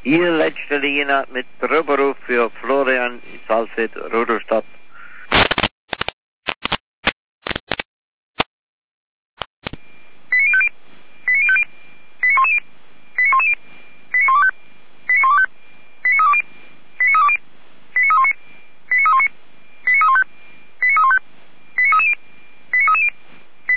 Hier letzte Linie mit Tröberuf für Florian Salzwedel, Rudolstadt.